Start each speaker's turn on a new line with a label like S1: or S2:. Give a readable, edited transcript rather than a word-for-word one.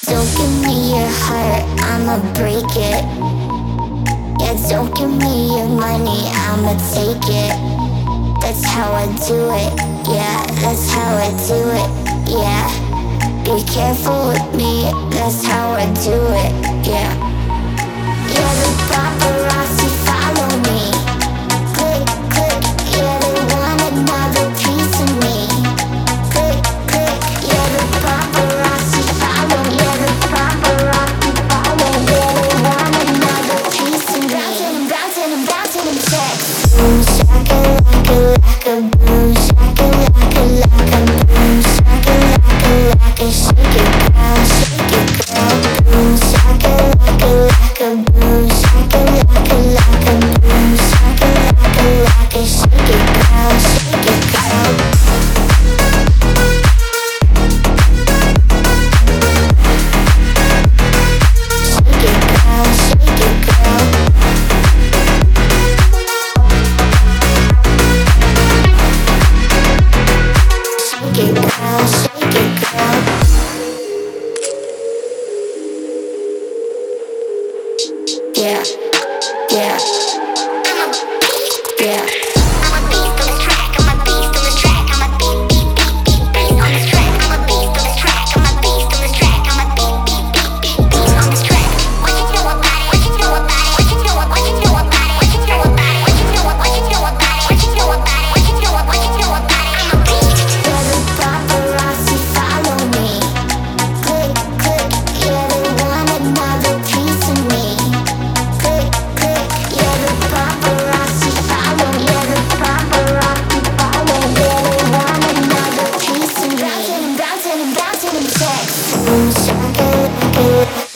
S1: Don't give me your heart, I'ma break it. Yeah, don't give me your money, I'ma take it. That's how I do it, yeah, that's how I do it, yeah. Be careful with me, that's how I do it, yeah. Yeah, the paparazzi follow me. Click, click, yeah, they want another piece of me. Click, click, yeah, the paparazzi follow me. Yeah, the paparazzi follow me. Yeah, they want another piece of me. Bouncing, bouncing, and sex. Boom, shaka, laka, laka, boom, shaka, laka, laka, boom, shaka, laka, laka, shake it, girl, shake it, girl. Boom, shaka, laka, laka, boom, shaka, laka, laka, boom, shaka, laka, laka, shake it, girl, shake it, girl. Shake it, girl, shake it, girl. Shake it, girl, shake it, girl. Yeah, yeah, yeah. I'm a beast on this track. I'm a beast on this track. I'm a beast on this track. I'm a beast on this track. I'm a beast on this track. I'm a beast on this track. What you know about it? What you know about it? What you know about it? What you know about it? What you know about it? What you know about it? What you know about it? What you know about it? What you know about it? I'm a beast. Yeah, the paparazzi follow me. Click, click, yeah, they want another piece of me. Click, click, yeah, the paparazzi follow me. Yeah, the paparazzi follow me. Yeah, they want another piece of me. Bouncing, bouncing, and sex. Boom, shaka, laka,